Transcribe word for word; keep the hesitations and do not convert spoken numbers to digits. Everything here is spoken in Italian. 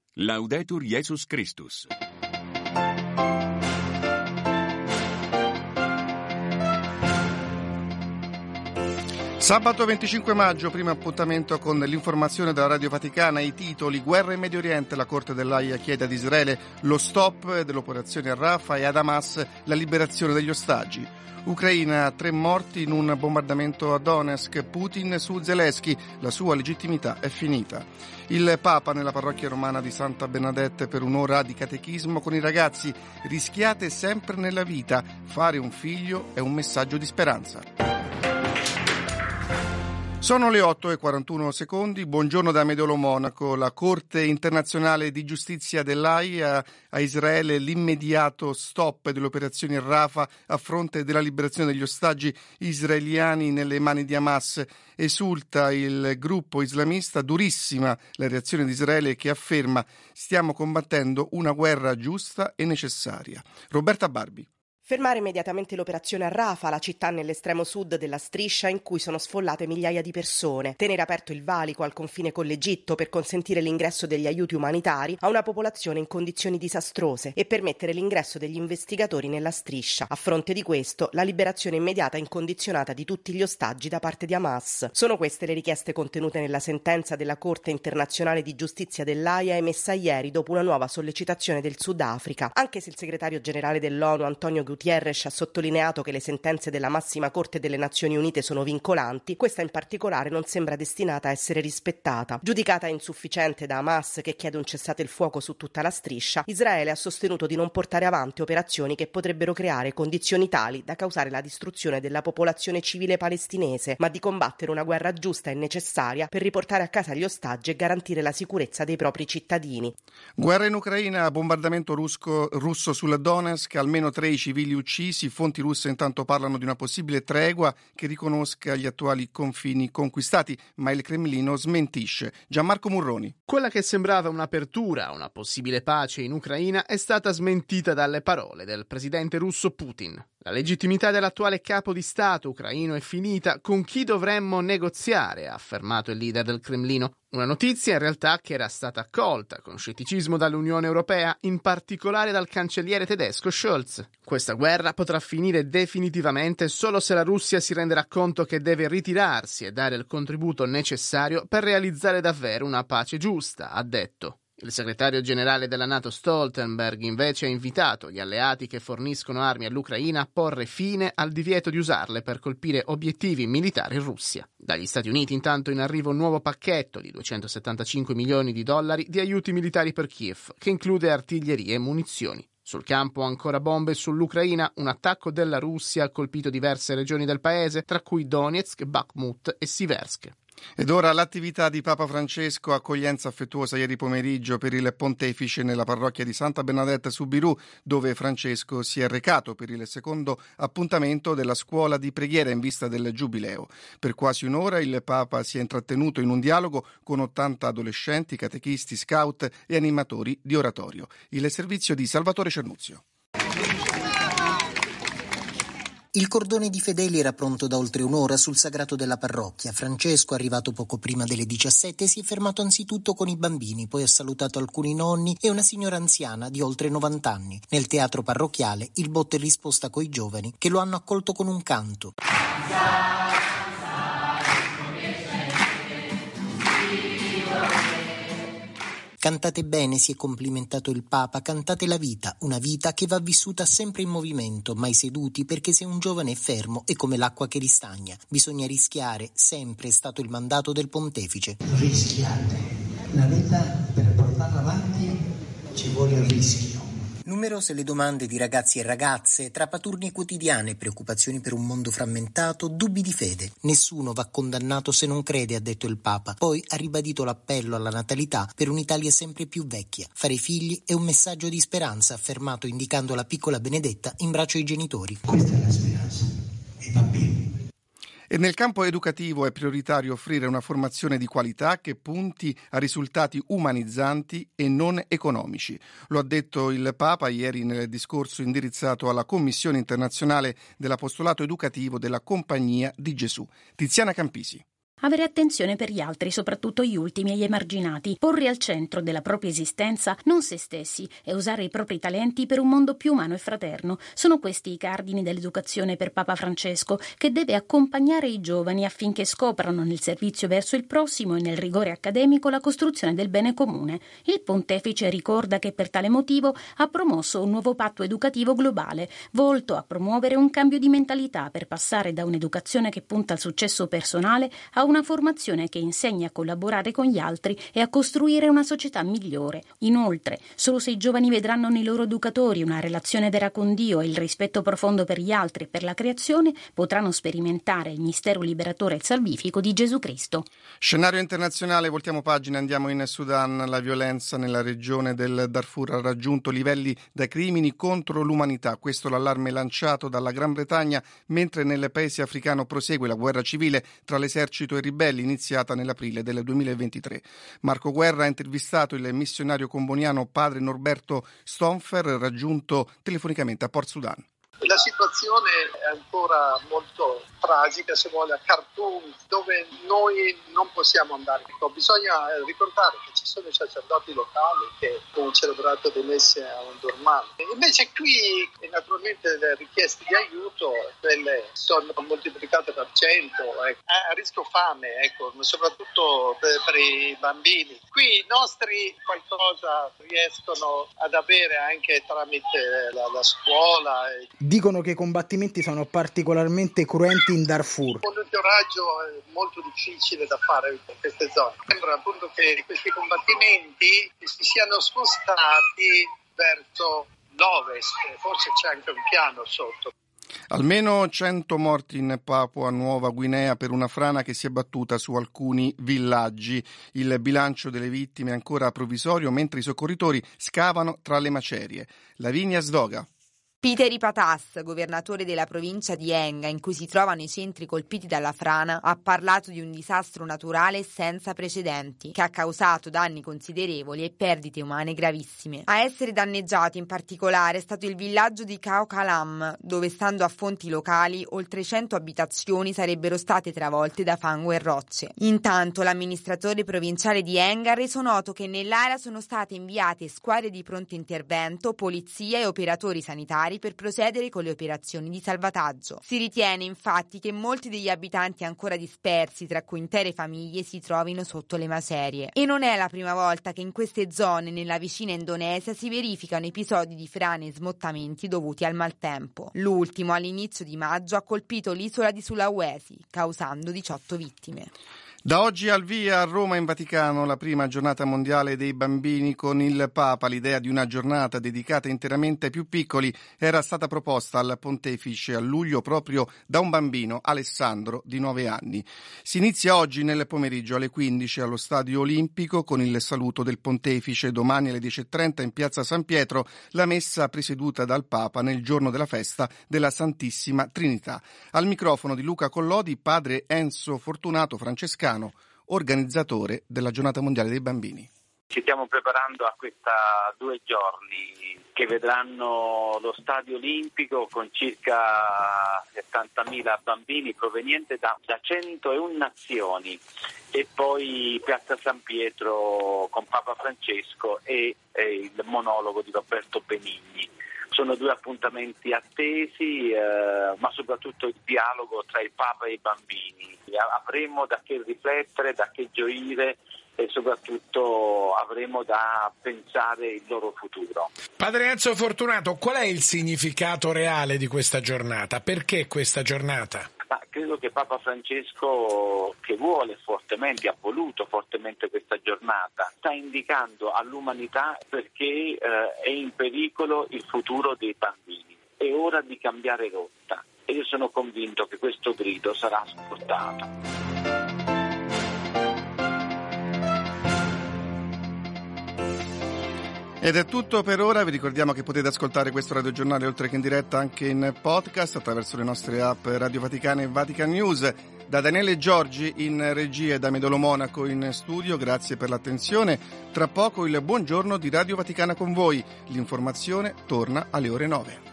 Laudetur Jesus Christus. Sabato venticinque maggio, primo appuntamento con l'informazione della Radio Vaticana. I titoli: guerra in Medio Oriente, la Corte dell'Aia chiede ad Israele lo stop dell'operazione a Rafah e ad Hamas la liberazione degli ostaggi. Ucraina, tre morti in un bombardamento a Donetsk. Putin su Zelensky, la sua legittimità è finita. Il Papa nella parrocchia romana di Santa Bernadette per un'ora di catechismo con i ragazzi. Rischiate sempre nella vita, fare un figlio è un messaggio di speranza. Sono le otto e quarantuno secondi, buongiorno da Mediolo Monaco. La Corte internazionale di giustizia dell'Aia a Israele l'immediato stop delle operazioni a Rafah a fronte della liberazione degli ostaggi israeliani nelle mani di Hamas. Esulta il gruppo islamista, durissima la reazione di Israele che afferma: stiamo combattendo una guerra giusta e necessaria. Roberta Barbi. Fermare immediatamente l'operazione a Rafah, la città nell'estremo sud della striscia in cui sono sfollate migliaia di persone. Tenere aperto il valico al confine con l'Egitto per consentire l'ingresso degli aiuti umanitari a una popolazione in condizioni disastrose e permettere l'ingresso degli investigatori nella striscia. A fronte di questo, la liberazione immediata e incondizionata di tutti gli ostaggi da parte di Hamas. Sono queste le richieste contenute nella sentenza della Corte internazionale di giustizia dell'Aia emessa ieri dopo una nuova sollecitazione del Sudafrica. Anche se il segretario generale dell'ONU, Antonio Gutierrez, Gutierrez ha sottolineato che le sentenze della massima corte delle Nazioni Unite sono vincolanti, questa in particolare non sembra destinata a essere rispettata. Giudicata insufficiente da Hamas, che chiede un cessate il fuoco su tutta la striscia, Israele ha sostenuto di non portare avanti operazioni che potrebbero creare condizioni tali da causare la distruzione della popolazione civile palestinese, ma di combattere una guerra giusta e necessaria per riportare a casa gli ostaggi e garantire la sicurezza dei propri cittadini. Guerra in Ucraina, bombardamento russo, russo sulla Donetsk, almeno tre i civili uccisi. Fonti russe intanto parlano di una possibile tregua che riconosca gli attuali confini conquistati, ma il Cremlino smentisce. Gianmarco Murroni. Quella che sembrava un'apertura a una possibile pace in Ucraina è stata smentita dalle parole del presidente russo Putin. La legittimità dell'attuale capo di Stato ucraino è finita, con chi dovremmo negoziare, ha affermato il leader del Cremlino. Una notizia in realtà che era stata accolta con scetticismo dall'Unione Europea, in particolare dal cancelliere tedesco Scholz. Questa guerra potrà finire definitivamente solo se la Russia si renderà conto che deve ritirarsi e dare il contributo necessario per realizzare davvero una pace giusta, ha detto. Il segretario generale della NATO Stoltenberg invece ha invitato gli alleati che forniscono armi all'Ucraina a porre fine al divieto di usarle per colpire obiettivi militari in Russia. Dagli Stati Uniti intanto in arrivo un nuovo pacchetto di duecentosettantacinque milioni di dollari di aiuti militari per Kiev, che include artiglierie e munizioni. Sul campo ancora bombe sull'Ucraina, un attacco della Russia ha colpito diverse regioni del paese, tra cui Donetsk, Bakhmut e Siversk. Ed ora l'attività di Papa Francesco, accoglienza affettuosa ieri pomeriggio per il pontefice nella parrocchia di Santa Bernadette su Birù, dove Francesco si è recato per il secondo appuntamento della scuola di preghiera in vista del Giubileo. Per quasi un'ora il Papa si è intrattenuto in un dialogo con ottanta adolescenti, catechisti, scout e animatori di oratorio. Il servizio di Salvatore Cernuzio. Il cordone di fedeli era pronto da oltre un'ora sul sagrato della parrocchia. Francesco, arrivato poco prima delle diciassette, si è fermato anzitutto con i bambini, poi ha salutato alcuni nonni e una signora anziana di oltre novanta anni. Nel teatro parrocchiale il botta e risposta coi giovani che lo hanno accolto con un canto. Cantate bene, si è complimentato il Papa, cantate la vita, una vita che va vissuta sempre in movimento, mai seduti, perché se un giovane è fermo è come l'acqua che ristagna. Bisogna rischiare, sempre è stato il mandato del pontefice. Rischiate, la vita per portarla avanti ci vuole il rischio. Numerose le domande di ragazzi e ragazze, tra paturnie quotidiane, preoccupazioni per un mondo frammentato, dubbi di fede. Nessuno va condannato se non crede, ha detto il Papa. Poi ha ribadito l'appello alla natalità per un'Italia sempre più vecchia. Fare figli è un messaggio di speranza, ha affermato indicando la piccola Benedetta in braccio ai genitori. Questa è la speranza, i bambini. E nel campo educativo è prioritario offrire una formazione di qualità che punti a risultati umanizzanti e non economici. Lo ha detto il Papa ieri nel discorso indirizzato alla Commissione internazionale dell'Apostolato Educativo della Compagnia di Gesù. Tiziana Campisi. avere attenzione per gli altri, soprattutto gli ultimi e gli emarginati, porre al centro della propria esistenza non se stessi e usare i propri talenti per un mondo più umano e fraterno. Sono questi i cardini dell'educazione per Papa Francesco, che deve accompagnare i giovani affinché scoprano nel servizio verso il prossimo e nel rigore accademico la costruzione del bene comune. Il pontefice ricorda che per tale motivo ha promosso un nuovo patto educativo globale, volto a promuovere un cambio di mentalità per passare da un'educazione che punta al successo personale a una formazione che insegna a collaborare con gli altri e a costruire una società migliore. Inoltre, solo se i giovani vedranno nei loro educatori una relazione vera con Dio e il rispetto profondo per gli altri e per la creazione, potranno sperimentare il mistero liberatore e salvifico di Gesù Cristo. Scenario internazionale, voltiamo pagina, andiamo in Sudan. La violenza nella regione del Darfur ha raggiunto livelli da crimini contro l'umanità. Questo l'allarme lanciato dalla Gran Bretagna mentre nel paese africano prosegue la guerra civile tra l'esercito e i ribelli iniziata nell'aprile del duemilaventitré. Marco Guerra ha intervistato il missionario comboniano padre Norberto Stonfer, raggiunto telefonicamente a Port Sudan. La situazione è ancora molto tragica, se vuole, a Khartoum, dove noi non possiamo andare. Bisogna ricordare che ci sono i sacerdoti locali che hanno celebrato le messe a Omdurman. Invece qui, naturalmente, le richieste di aiuto quelle sono moltiplicate per cento, ecco. È a rischio fame, ecco, soprattutto per, per i bambini. Qui i nostri qualcosa riescono ad avere anche tramite la, la scuola. Dicono che i combattimenti sono particolarmente cruenti in Darfur. Un monitoraggio è molto difficile da fare in queste zone. Sembra appunto che questi combattimenti si siano spostati verso l'ovest, forse c'è anche un piano sotto. Almeno cento morti in Papua Nuova Guinea per una frana che si è battuta su alcuni villaggi. Il bilancio delle vittime è ancora provvisorio mentre i soccorritori scavano tra le macerie. Lavinia Sdoga. Peter Patas, governatore della provincia di Enga, in cui si trovano i centri colpiti dalla frana, ha parlato di un disastro naturale senza precedenti, che ha causato danni considerevoli e perdite umane gravissime. A essere danneggiato in particolare è stato il villaggio di Kaukalam, dove, stando a fonti locali, oltre cento abitazioni sarebbero state travolte da fango e rocce. Intanto l'amministratore provinciale di Enga ha reso noto che nell'area sono state inviate squadre di pronto intervento, polizia e operatori sanitari per procedere con le operazioni di salvataggio. Si ritiene infatti che molti degli abitanti ancora dispersi, tra cui intere famiglie, si trovino sotto le macerie. E non è la prima volta che in queste zone nella vicina Indonesia si verificano episodi di frane e smottamenti dovuti al maltempo. L'ultimo, all'inizio di maggio, ha colpito l'isola di Sulawesi, causando diciotto vittime. Da oggi al via a Roma in Vaticano la prima giornata mondiale dei bambini con il Papa. L'idea di una giornata dedicata interamente ai più piccoli era stata proposta al pontefice a luglio proprio da un bambino, Alessandro, di nove anni. Si inizia oggi nel pomeriggio alle quindici allo Stadio Olimpico con il saluto del pontefice. Domani alle dieci e trenta in piazza San Pietro la messa presieduta dal Papa nel giorno della festa della Santissima Trinità. Al microfono di Luca Collodi, padre Enzo Fortunato, francescano, organizzatore della Giornata Mondiale dei Bambini. Ci stiamo preparando a questa due giorni che vedranno lo Stadio Olimpico con circa settantamila bambini provenienti da, da centouno nazioni e poi Piazza San Pietro con Papa Francesco e, e il monologo di Roberto Benigni. Sono due appuntamenti attesi, eh, ma soprattutto il dialogo tra il Papa e i bambini. Avremo da che riflettere, da che gioire e soprattutto avremo da pensare il loro futuro. Padre Enzo Fortunato, qual è il significato reale di questa giornata? Perché questa giornata? Ma credo che Papa Francesco, che vuole fortemente, ha voluto fortemente questa giornata, sta indicando all'umanità perché eh, è in pericolo il futuro dei bambini. È ora di cambiare rotta e io sono convinto che questo grido sarà ascoltato. Ed è tutto per ora, vi ricordiamo che potete ascoltare questo radiogiornale oltre che in diretta anche in podcast attraverso le nostre app Radio Vaticana e Vatican News. Da Daniele Giorgi in regia e da Medolo Monaco in studio, grazie per l'attenzione. Tra poco il buongiorno di Radio Vaticana con voi. L'informazione torna alle ore nove.